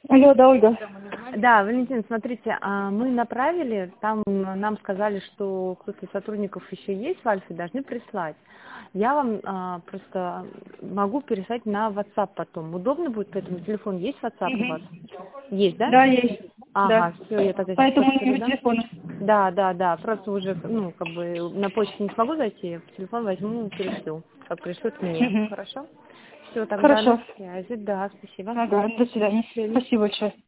Алло, да, Ольга. Да, Валентин, смотрите, мы направили, там нам сказали, что кто-то из сотрудников еще есть в Альфе, должны прислать. Я вам просто могу переслать на WhatsApp потом. Удобно будет, поэтому телефон есть WhatsApp у вас? Есть, да? Да, есть. Да. Ага, все, я тогда сейчас Поэтому номер передам. телефона. Да, просто уже, как бы на почту не смогу зайти, телефон возьму, перешлю, как пришлют мне. Угу. Хорошо? Все, тогда на Хорошо. связи, да, спасибо. Ага, до свидания. До свидания. Спасибо большое.